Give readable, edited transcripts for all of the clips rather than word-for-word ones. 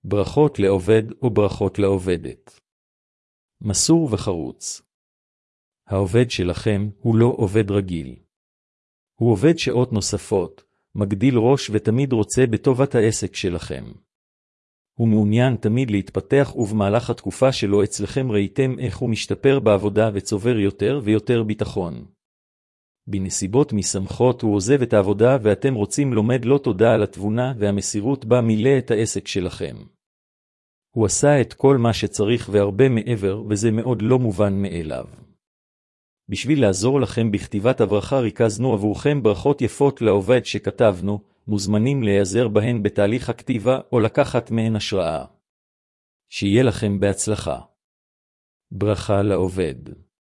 ברכות לעובד או ברכות לעובדת. מסור וחרוץ. העובד שלכם הוא לא עובד רגיל. הוא עובד שעות נוספות, מגדיל ראש ותמיד רוצה בטובת העסק שלכם. הוא מעוניין תמיד להתפתח ובמהלך התקופה שלו אצלכם ראיתם איך הוא משתפר בעבודה וצובר יותר ויותר ביטחון. בנסיבות משמחות הוא עוזב את העבודה ואתם רוצים לומד לו תודה על התבונה והמסירות בה מילא את העסק שלכם. הוא עשה את כל מה שצריך והרבה מעבר וזה מאוד לא מובן מאליו. בשביל לעזור לכם בכתיבת הברכה ריכזנו עבורכם ברכות יפות לעובד שכתבנו, מוזמנים להיעזר בהן בתהליך הכתיבה או לקחת מהן השראה. שיהיה לכם בהצלחה. ברכה לעובד.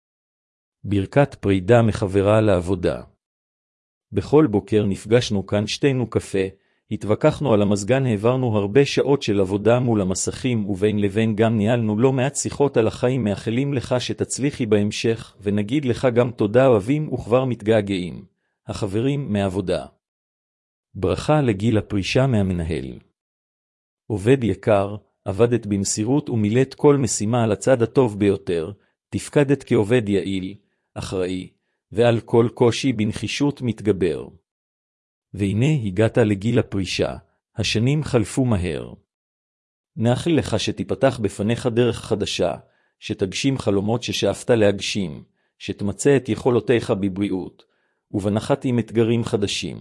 ברכת פרידה מחברה לעבודה. בכל בוקר נפגשנו כאן שתינו קפה, התווכחנו על המזגן, העברנו הרבה שעות של עבודה מול המסכים ובין לבין גם ניהלנו לא מעט שיחות על החיים, מאחלים לך שתצליחי בהמשך ונגיד לך גם תודה, אוהבים וכבר מתגעגעים. החברים מהעבודה. ברכה לגיל הפרישה מהמנהל. עובד יקר, עבדת במסירות ומילאת כל משימה על הצד הטוב ביותר, תפקדת כעובד יעיל, אחראי, ועל כל קושי בנחישות מתגבר. והנה הגעת לגיל הפרישה, השנים חלפו מהר. נאחל לך שתיפתח בפניך דרך חדשה, שתגשים חלומות ששאפת להגשים, שתמצא את יכולותיך בבריאות, ובנחת עם אתגרים חדשים.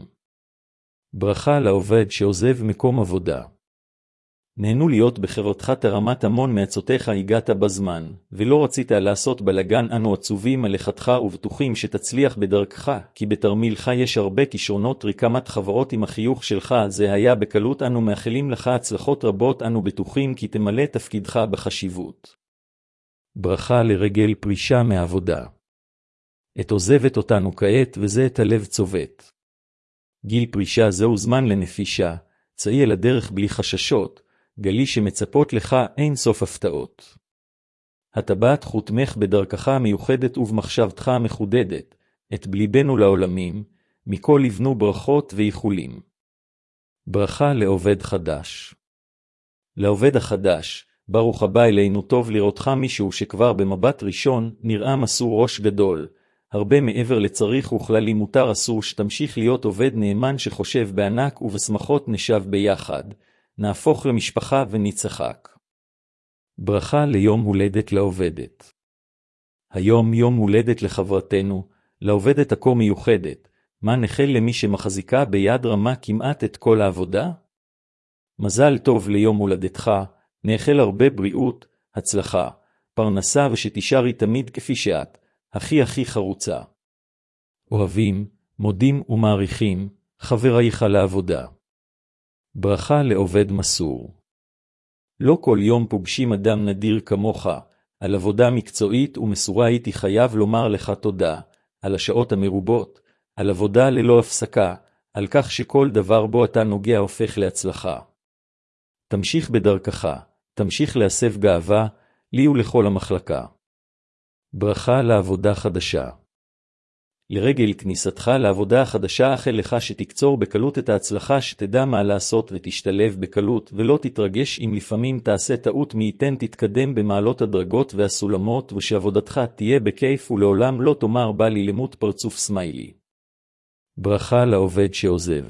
ברכה לעובד שעוזב מקום עבודה. נהנו להיות בחברתך, תרמת המון מעצותיך, הגעת בזמן, ולא רצית לעשות בלגן, אנו עצובים על לכתך ובטוחים שתצליח בדרכך, כי בתרמילך יש הרבה כישרונות, רקמת חברות עם החיוך שלך, זה היה בקלות, אנו מאחלים לך הצלחות רבות, אנו בטוחים כי תמלא תפקידך בחשיבות. ברכה לרגל פרישה מעבודה. את עוזבת אותנו כעת וזה את הלב צובט. גיל פרישה זהו זמן לנפישה, צאי אל הדרך בלי חששות, גלי שמצפות לך אין סוף הפתעות. הטבעת חותמך בדרכך המיוחדת ובמחשבתך המחודדת, את בליבנו לעולמים, מכל יבנו ברכות ואיחולים. ברכה לעובד חדש. לעובד החדש, ברוך הבא אלינו, טוב לראותך, מישהו שכבר במבט ראשון נראה מסור ראש גדול, הרבה מעבר לצריך וכללי מותר אסור, שתמשיך להיות עובד נאמן שחושב בענק ובשמחות נשב ביחד, נהפוך למשפחה ונצחק. ברכה ליום הולדת לעובדת. היום יום הולדת לחברתנו, לעובדת הכה מיוחדת, מה נחל למי שמחזיקה ביד רמה כמעט את כל העבודה? מזל טוב ליום הולדתך, נאחל הרבה בריאות, הצלחה, פרנסה ושתישארי תמיד כפי שאת, הכי חרוצה. אוהבים, מודים ומעריכים, חברייך לעבודה. ברכה לעובד מסור. לא כל יום פוגשים אדם נדיר כמוך, על עבודה מקצועית ומסורה הייתי חייב לומר לך תודה, על השעות המרובות, על עבודה ללא הפסקה, על כך שכל דבר בו אתה נוגע הופך להצלחה. תמשיך בדרכך, תמשיך להסב גאווה, לי ולכל המחלקה. ברכה לעבודה חדשה. לרגל כניסתך לעבודה החדשה אאחל לך שתקצור בקלות את ההצלחה, שתדע מה לעשות ותשתלב בקלות ולא תתרגש אם לפעמים תעשה טעות, מי ייתן תתקדם במעלות הדרגות והסולמות, ושעבודתך תהיה בכיף ולעולם לא תאמר בא לי למות פרצוף סמיילי. ברכה לעובד שעוזב.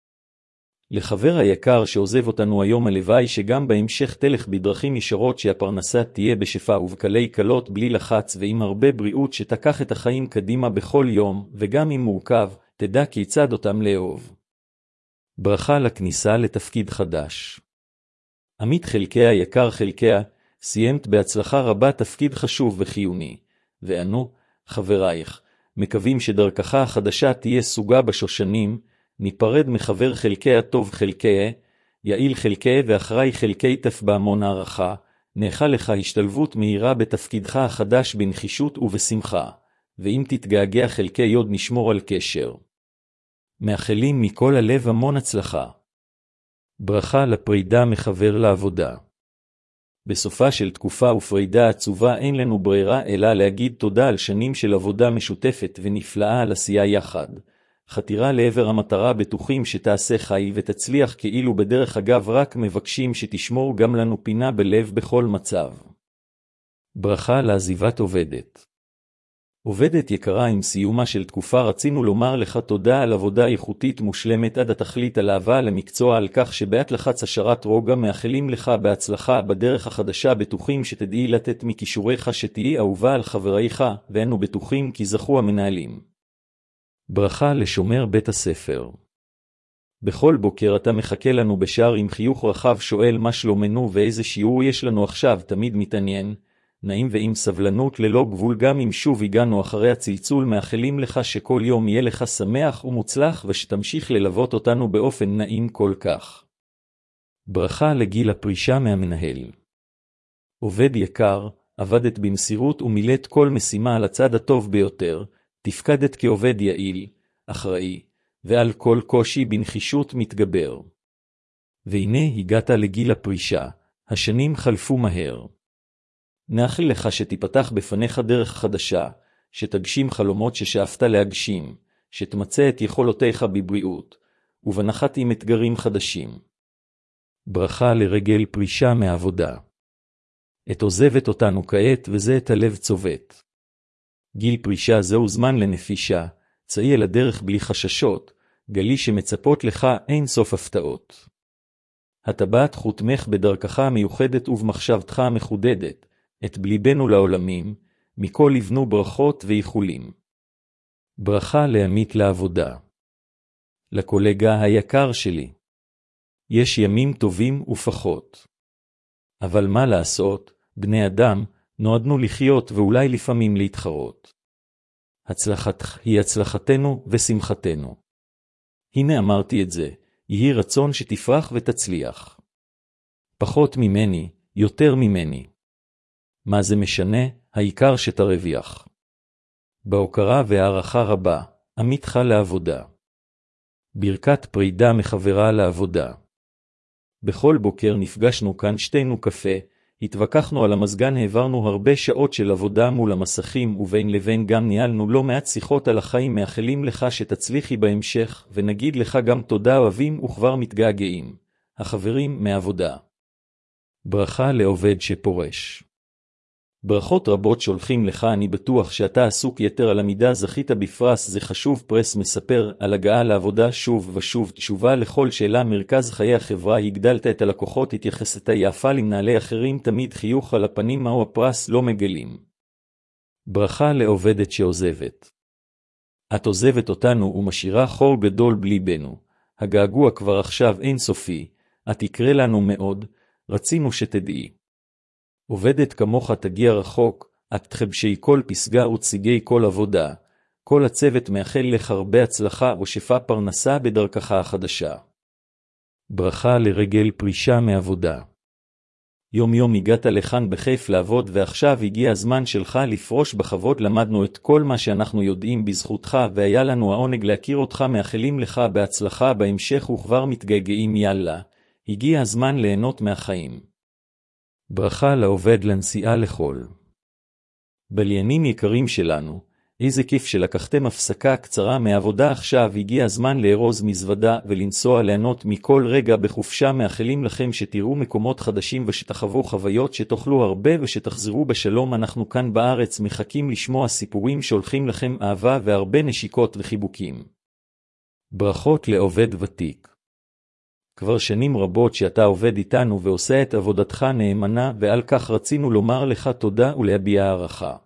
לחבר היקר שעוזב אותנו היום, הלוואי שגם בהמשך תלך בדרכים ישרות, שהפרנסה תהיה בשפע ובקלי קלות בלי לחץ ועם הרבה בריאות, שתקח את החיים קדימה בכל יום, וגם אם מורכב, תדע כיצד אותם לאהוב. ברכה לכניסה לתפקיד חדש. עמית חלקיה יקר חלקיה, סיימת בהצלחה רבה תפקיד חשוב וחיוני, ואנו, חברייך, מקווים שדרכך החדשה תהיה סוגה בשושנים, ניפרד מחבר חלקי הטוב חלקי, יעיל חלקי ואחראי חלקי תף בהמון הערכה, נאחל לך השתלבות מהירה בתפקידך החדש בנחישות ובשמחה, ואם תתגעגע חלקי יוד נשמור על קשר. מאחלים מכל הלב המון הצלחה. ברכה לפרידה מחבר לעבודה. בסופה של תקופה ופרידה עצובה אין לנו ברירה אלא להגיד תודה על שנים של עבודה משותפת ונפלאה, על עשייה יחד. חתירה לעבר המטרה בטוחים שתעשה חי ותצליח כאילו בדרך אגב רק מבקשים שתשמור גם לנו פינה בלב בכל מצב. ברכה לעזיבת עובדת. עובדת יקרה, עם סיומה של תקופה רצינו לומר לך תודה על עבודה איכותית מושלמת עד התכלית, על אהבה למקצוע, על כך שבעת לחץ השרת רוגע מאחלים לך בהצלחה בדרך החדשה, בטוחים שתדעי לתת מכישוריך, שתהי אהובה על חבריך, ואנו בטוחים כי זכו המנהלים. ברכה לשומר בית הספר. בכל בוקר אתה מחכה לנו בשער עם חיוך רחב, שואל מה שלומנו ואיזה שיעור יש לנו עכשיו, תמיד מתעניין, נעים ועם סבלנות ללא גבול. גם אם שוב הגענו אחרי הצלצול, מאחלים לך שכל יום יהיה לך שמח ומוצלח ושתמשיך ללוות אותנו באופן נעים כל כך. ברכה לגיל הפרישה מהמנהל. עובד יקר, עבדת במסירות ומילאת כל משימה על הצד הטוב ביותר, תפקדת כעובד יעיל, אחראי, ועל כל קושי בנחישות מתגבר. והנה הגעת לגיל הפרישה, השנים חלפו מהר. נאחל לך שתיפתח בפניך דרך חדשה, שתגשים חלומות ששאפת להגשים, שתמצא את יכולותיך בבריאות, ובנחת עם אתגרים חדשים. ברכה לרגל פרישה מעבודה. את עוזבת אותנו כעת וזה את הלב צובט. גיל פרישה זהו זמן לנפישה, צאי אל הדרך בלי חששות, גלי שמצפות לך אין סוף הפתעות. הטבעת חותמך בדרכך המיוחדת ובמחשבתך המחודדת, את בליבנו לעולמים, מכל יבנו ברכות ואיחולים. ברכה לעמית לעבודה. לקולגה היקר שלי. יש ימים טובים ופחות. אבל מה לעשות, בני אדם, נועדנו לחיות ואולי לפעמים להתחרות. הצלחתך היא הצלחתנו ושמחתנו. הנה אמרתי את זה, יהי רצון שתפרח ותצליח. פחות ממני, יותר ממני. מה זה משנה? העיקר שתרוויח. בהוקרה והערכה רבה, עמיתך לעבודה. ברכת פרידה מחברה לעבודה. בכל בוקר נפגשנו כאן, שתינו קפה, התווכחנו על המזגן, העברנו הרבה שעות של עבודה מול המסכים, ובין לבין גם ניהלנו לא מעט שיחות על החיים. מאחלים לך שתצליחי בהמשך, ונגיד לך גם תודה, אוהבים וכבר מתגעגעים. החברים מעבודה. ברכה לעובד שפורש. ברכות רבות שולחים לך, אני בטוח שאתה עסוק יתר על המידה, זכית בפרס זה חשוב. פרס מספר על הגעה לעבודה שוב ושוב, תשובה לכל שאלה, מרכז חיי החברה, הגדלת את הלקוחות, התייחסת יפה למנהלי אחרים, תמיד חיוך על הפנים, מהו הפרס לא מגלים. ברכה לעובדת שעוזבת. את עוזבת אותנו ומשאירה חור גדול בליבנו, הגעגוע כבר עכשיו אין סופי, את יקרה לנו מאוד, רצינו שתדעי. עובדת כמוך תגיע רחוק, את תחבשי כל פסגה ותשיגי כל עבודה. כל הצוות מאחל לך הרבה הצלחה ושפע פרנסה בדרכך החדשה. ברכה לרגל פרישה מעבודה. יום יום הגעת לכאן בכיף לעבוד, ועכשיו הגיע הזמן שלך לפרוש בכבוד. למדנו את כל מה שאנחנו יודעים בזכותך, והיה לנו העונג להכיר אותך. מאחלים לך בהצלחה בהמשך וכבר מתגעגעים. יאללה, הגיע הזמן ליהנות מהחיים. ברכה לעובד לנסיעה לחול. בליינים יקרים שלנו, איזה כיף שלקחתם הפסקה קצרה מעבודה. עכשיו הגיע הזמן לארוז מזוודה ולנסוע ליהנות מכל רגע בחופשה. מאחלים לכם שתראו מקומות חדשים ושתחוו חוויות, שתאכלו הרבה ושתחזרו בשלום. אנחנו כאן בארץ מחכים לשמוע סיפורים, שולחים לכם אהבה והרבה נשיקות וחיבוקים. ברכות לעובד ותיק. כבר שנים רבות שאתה עובד איתנו ועושה את עבודתך נאמנה, ועל כך רצינו לומר לך תודה ולהביע הערכה.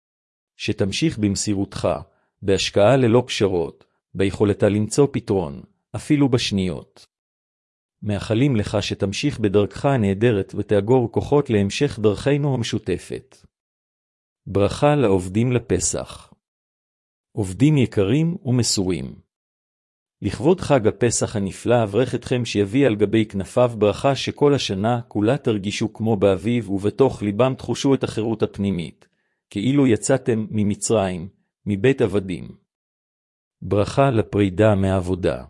שתמשיך במסירותך, בהשקעה ללא פשרות, ביכולתה למצוא פתרון, אפילו בשניות. מאחלים לך שתמשיך בדרכך הנהדרת ותאגור כוחות להמשך דרכינו המשותפת. ברכה לעובדים לפסח. עובדים יקרים ומסורים. לכבוד חג הפסח הנפלא אברך אתכם שיביא על גבי כנפיו ברכה, שכל השנה כולה תרגישו כמו באביב, ובתוך ליבם תחושו את החירות הפנימית, כאילו יצאתם ממצרים, מבית עבדים. ברכה לפרידה מעבודה.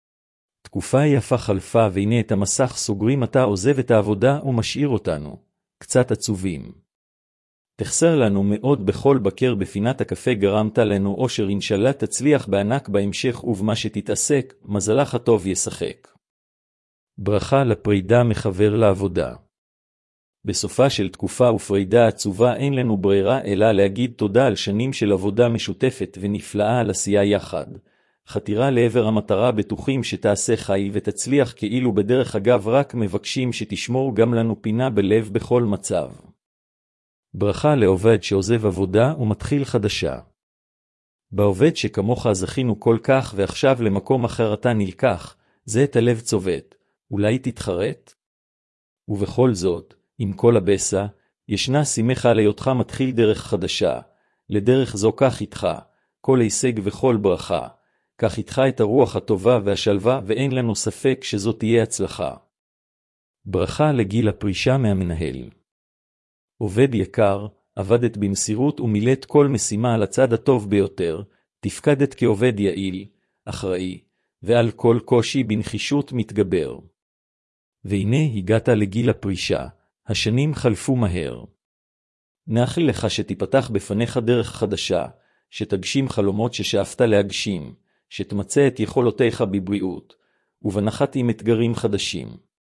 תקופה יפה חלפה, והנה את המסך סוגרים, אתה עוזב את העבודה ומשאיר אותנו, קצת עצובים. תחסר לנו מאוד בכל בקר בפינת הקפה, גרמת לנו אושר, אינשאללה תצליח בענק בהמשך ובמה שתתעסק, מזלך הטוב ישחק. ברכה לפרידה מחבר לעבודה. בסופה של תקופה ופרידה עצובה אין לנו ברירה אלא להגיד תודה על שנים של עבודה משותפת ונפלאה על עשייה יחד. חתירה לעבר המטרה, בטוחים שתעשה חי ותצליח, כאילו בדרך אגב, רק מבקשים שתשמור גם לנו פינה בלב בכל מצב. ברכה לעובד שעוזב עבודה ומתחיל חדשה. בעובד שכמוך זכינו כל כך ועכשיו למקום אחר אתה נלקח, זה את הלב צובט, אולי תתחרט? ובכל זאת, עם כל הבסה, ישנה שמחה להיותך מתחיל דרך חדשה, לדרך זו קח איתך, כל הישג וכל ברכה, קח איתך את הרוח הטובה והשלווה, ואין לנו ספק שזו תהיה הצלחה. ברכה לגיל הפרישה מהמנהל. עובד יקר, עבדת במסירות ומילאת כל משימה על הצד הטוב ביותר, תפקדת כעובד יעיל, אחראי, ועל כל קושי בנחישות מתגבר. והנה הגעת לגיל הפרישה, השנים חלפו מהר. נאחל לך שתיפתח בפניך דרך חדשה, שתגשים חלומות ששאפת להגשים, שתמצא את יכולותיך בבריאות, ובנחת עם אתגרים חדשים.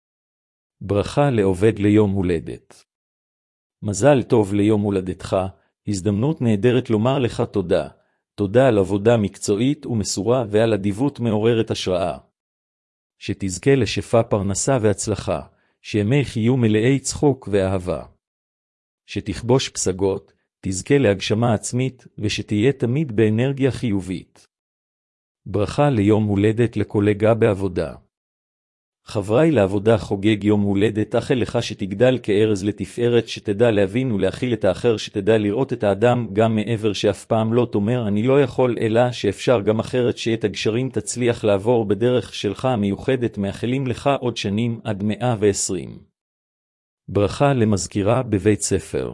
ברכה לעובד ליום הולדת. מזל טוב ליום הולדתך, הזדמנות נהדרת לומר לך תודה, תודה על עבודה מקצועית ומסורה ועל אדיבות מעוררת השראה. שתזכה לשפע פרנסה והצלחה, שימייך יהיו מלאי צחוק ואהבה. שתכבוש פסגות, תזכה להגשמה עצמית ושתהיה תמיד באנרגיה חיובית. ברכה ליום הולדת לקולגה בעבודה. חברי לעבודה חוגג יום הולדת, אכל לך שתגדל כארז לתפארת, שתדע להבין ולהכיל את האחר, שתדע לראות את האדם גם מעבר, שאף פעם לא תאמר אני לא יכול, אלא שאפשר גם אחרת, שאת הגשרים תצליח לעבור בדרך שלך המיוחדת. מאחלים לך עוד שנים עד 120. ברכה למזכירה בבית ספר.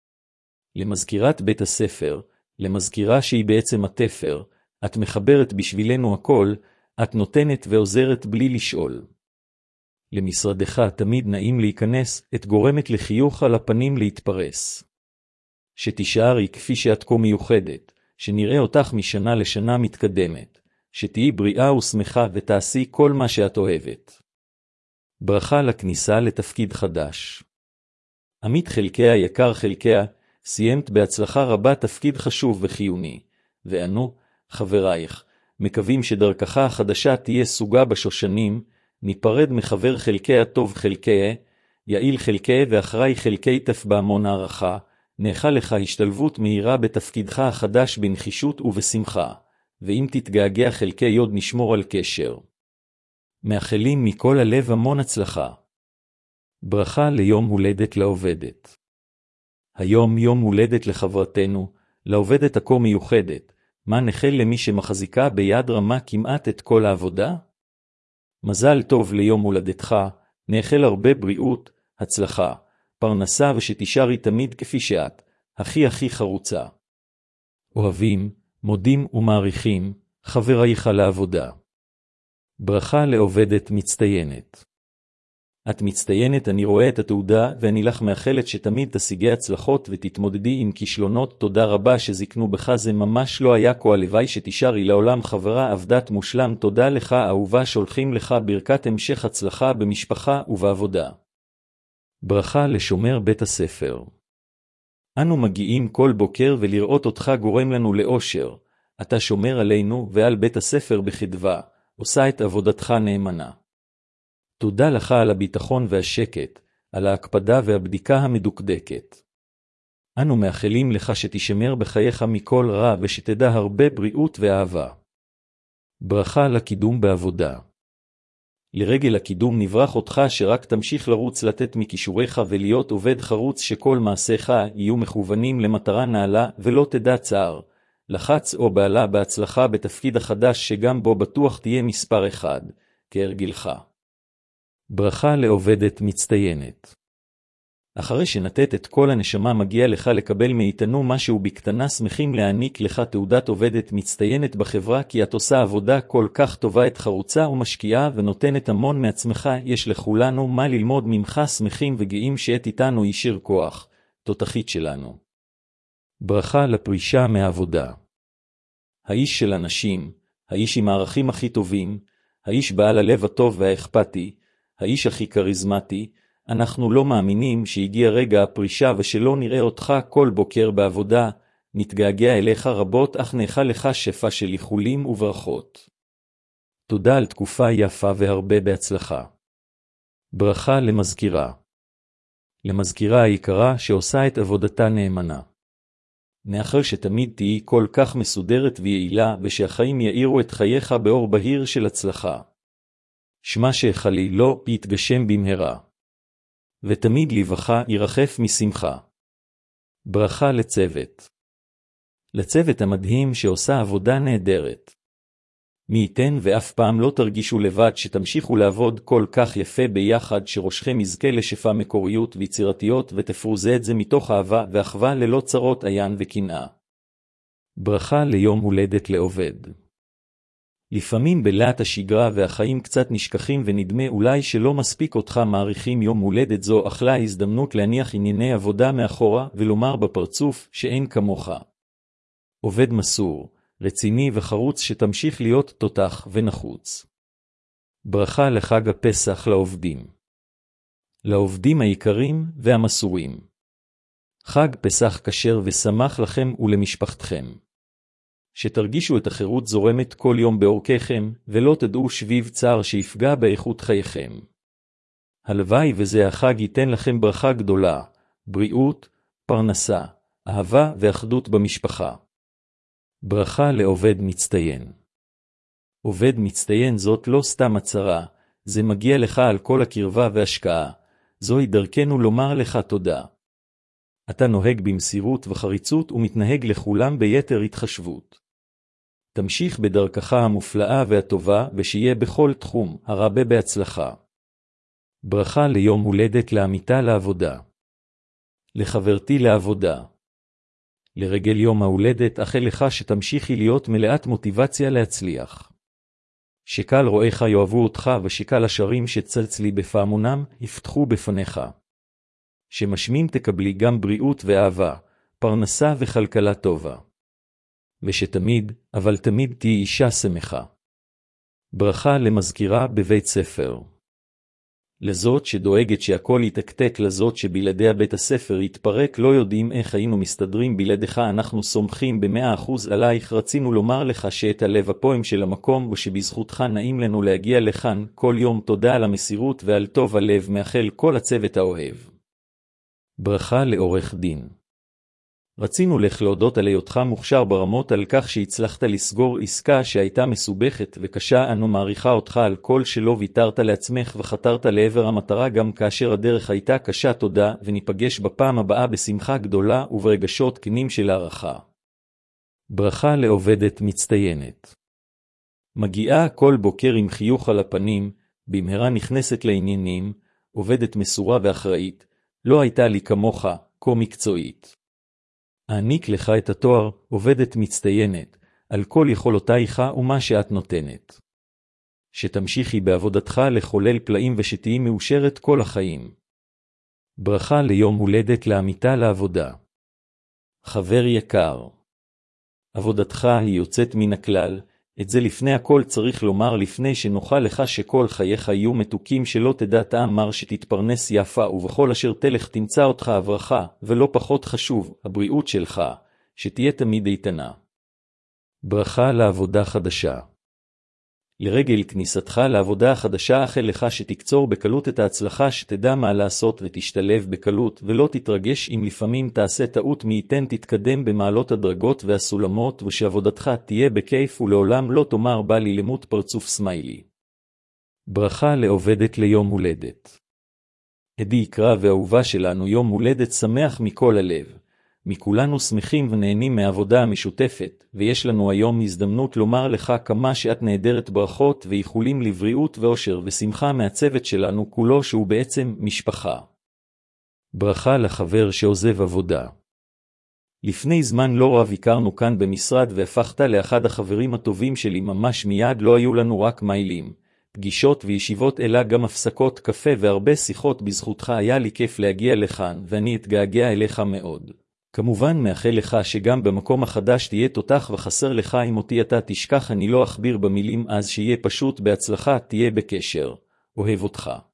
למזכירת בית הספר, למזכירה שהיא בעצם התפר, את מחברת בשבילנו הכל, את נותנת ועוזרת בלי לשאול. למשרדך תמיד נעים להיכנס, את גורמת לחיוך על הפנים להתפרס. שתישארי כפי שאת כה מיוחדת, שנראה אותך משנה לשנה מתקדמת, שתהי בריאה ושמחה ותעשי כל מה שאת אוהבת. ברכה לכניסה לתפקיד חדש. עמית חלקיה, יקר חלקיה, סיימת בהצלחה רבה תפקיד חשוב וחיוני, ואנו, חברייך, מקווים שדרכך החדשה תהיה סוגה בשושנים, ניפרד מחבר חלקי הטוב חלקי, יעיל חלקי ואחראי חלקי תף בהמון הערכה, נאחל לך השתלבות מהירה בתפקידך החדש בנחישות ובשמחה, ואם תתגעגע חלקי יוד נשמור על קשר. מאחלים מכל הלב המון הצלחה. ברכה ליום הולדת לעובדת. היום יום הולדת לחברתנו, לעובדת הכה מיוחדת, מה נחל למי שמחזיקה ביד רמה כמעט את כל העבודה? מזל טוב ליום הולדתך, נאחל הרבה בריאות, הצלחה, פרנסה ושתישארי תמיד כפי שאת, הכי חרוצה. אוהבים, מודים ומעריכים, חברייך לעבודה. ברכה לעובדת מצטיינת. את מצטיינת, אני רואה את התעודה ואני לך מאחלת שתמיד תשיגי הצלחות ותתמודדי עם כישלונות. תודה רבה שזקנו בך, זה ממש לא היה כה, הלוואי שתישארי לעולם חברה עבדת מושלם. תודה לך אהובה, שולחים לך ברכת המשך הצלחה במשפחה ובעבודה. ברכה לשומר בית הספר. אנו מגיעים כל בוקר ולראות אותך גורם לנו לאושר, אתה שומר עלינו ועל בית הספר בחדווה, עושה את עבודתך נאמנה. תודה לך על הביטחון והשקט, על ההקפדה והבדיקה המדוקדקת. אנו מאחלים לך שתשמר בחייך מכל רע ושתדע הרבה בריאות ואהבה. ברכה לקידום בעבודה. לרגל הקידום נברך אותך שרק תמשיך לרוץ, לתת מכישוריך ולהיות עובד חרוץ, שכל מעשיך יהיו מכוונים למטרה נעלה ולא תדע צער. לחץ או בעלה בהצלחה בתפקיד החדש שגם בו בטוח תהיה מספר 1, כהרגלך. ברכה לעובדת מצטיינת. אחרי שנתת את כל הנשמה מגיע לך לקבל מאיתנו משהו בקטנה, שמחים להעניק לך תעודת עובדת מצטיינת בחברה, כי את עושה עבודה כל כך טובה, את חרוצה ומשקיעה ונותנת המון מעצמך, יש לכולנו מה ללמוד ממך, שמחים וגאים שאת איתנו, יישר כוח, תותחית שלנו. ברכה לפרישה מהעבודה. האיש של אנשים, האיש עם הערכים הכי טובים, האיש בעל הלב הטוב והאכפתי, האיש הכי קריזמטי, אנחנו לא מאמינים שהגיע רגע הפרישה ושלא נראה אותך כל בוקר בעבודה, נתגעגע אליך רבות אך נאכל לך שפע של איחולים וברכות. תודה על תקופה יפה והרבה בהצלחה. ברכה למזכירה. למזכירה היקרה שעושה את עבודתה נאמנה. מאחר שתמיד תהי כל כך מסודרת ויעילה ושהחיים יאירו את חייך באור בהיר של הצלחה. שמה שחלילו יתגשם במהרה. ותמיד לבך ירחף משמחה. ברכה לצוות. לצוות המדהים שעושה עבודה נהדרת. מי ייתן ואף פעם לא תרגישו לבד שתמשיכו לעבוד כל כך יפה ביחד שראשכם יזכה לשפע מקוריות ויצירתיות ותפרוזה את זה מתוך אהבה ואחווה ללא צרות עין וקנאה. ברכה ליום הולדת לעובד. לפעמים בלהט השגרה והחיים קצת נשכחים ונדמה אולי שלא מספיק אותך מעריכים יום הולדת זו אכלה הזדמנות להניח ענייני עבודה מאחורה ולומר בפרצוף שאין כמוך. עובד מסור, רציני וחרוץ שתמשיך להיות תותח ונחוץ. ברכה לחג הפסח לעובדים. לעובדים היקרים והמסורים. חג פסח כשר ושמח לכם ולמשפחתכם. שתרגישו את החירות זורמת כל יום באורככם, ולא תדעו שביב צער שיפגע באיכות חייכם. הלוואי וזה החג ייתן לכם ברכה גדולה, בריאות, פרנסה, אהבה ואחדות במשפחה. ברכה לעובד מצטיין. עובד מצטיין זאת לא סתם הצהרה, זה מגיע לך על כל הקרבה והשקעה, זוהי דרכנו לומר לך תודה. אתה נוהג במסירות וחריצות ומתנהג לכולם ביתר התחשבות. תמשיך בדרכך המופלאה והטובה ושיהיה בכל תחום הרבה בהצלחה. ברכה ליום הולדת לעמיתה לעבודה. לחברתי לעבודה. לרגל יום ההולדת אאחל לך שתמשיכי להיות מלאת מוטיבציה להצליח. שקל רואיך יאהבו אותך ושקל השרים שצלצלי בפעמונם יפתחו בפניך. שמשמים תקבלי גם בריאות ואהבה, פרנסה וכלכלה טובה. ושתמיד, אבל תמיד תהי אישה שמחה. ברכה למזכירה בבית ספר. לזאת שדואגת שהכל יתקתק, לזאת שבלעדיה בית הספר יתפרק, לא יודעים איך היינו מסתדרים בלעדיך, אנחנו סומכים ב100% עלייך, רצינו לומר לך שאת הלב הפועם של המקום ושבזכותך נעים לנו להגיע לכאן כל יום. תודה על המסירות ועל טוב הלב, מאחל כל הצוות האוהב. ברכה לעורך דין. רצינו לך להודות על היותך מוכשר ברמות, על כך שהצלחת לסגור עסקה שהייתה מסובכת וקשה. אנו מעריכה אותך על כל שלא ויתרת לעצמך וחתרת לעבר המטרה גם כאשר הדרך הייתה קשה. תודה, וניפגש בפעם הבאה בשמחה גדולה וברגשות כנים של הערכה. ברכה לעובדת מצטיינת. מגיעה כל בוקר עם חיוך על הפנים, במהרה נכנסת לעניינים, עובדת מסורה ואחראית, לא הייתה לי כמוך, כה מקצועית. אעניק לך את התואר, עובדת מצטיינת, על כל יכולותייך ומה שאת נותנת. שתמשיכי בעבודתך לחולל פלאים ושתהי מאושרת כל החיים. ברכה ליום הולדת לעמיתה לעבודה. חבר יקר. עבודתך היא יוצאת מן הכלל, את זה לפני הכל צריך לומר לפני שנוכל לך שכל חייך יהיו מתוקים, שלא תדע טעם מר, שתתפרנס יפה ובכל אשר תלך תמצא אותך הברכה, ולא פחות חשוב, הבריאות שלך, שתהיה תמיד איתנה. ברכה לעבודה חדשה. לרגל כניסתך לעבודה החדשה אאחל לך שתקצור בקלות את ההצלחה, שתדע מה לעשות ותשתלב בקלות ולא תתרגש אם לפעמים תעשה טעות, מי ייתן תתקדם במעלות הדרגות והסולמות, ושעבודתך תהיה בכיף ולעולם לא תאמר בא לי למות פרצוף סמיילי. ברכה לעובדת ליום הולדת. עדי יקרה ואהובה שלנו, יום הולדת שמח מכל הלב. מכולנו שמחים ונהנים מהעבודה המשותפת, ויש לנו היום הזדמנות לומר לך כמה שאת נהדרת. ברכות ואיחולים לבריאות ואושר ושמחה מהצוות שלנו כולו, שהוא בעצם משפחה. ברכה לחבר שעוזב עבודה. לפני זמן לא רב הכרנו כאן במשרד והפכת לאחד החברים הטובים שלי ממש מיד. לא היו לנו רק מיילים, פגישות וישיבות, אלא גם הפסקות קפה והרבה שיחות. בזכותך היה לי כיף להגיע לכאן ואני אתגעגע אליך מאוד. כמובן מאחל לך שגם במקום החדש תהיה תותח וחסר לך אם אותי אתה תשכח, אני לא אכביר במילים אז, שיהיה פשוט בהצלחה, תהיה בקשר, אוהב אותך.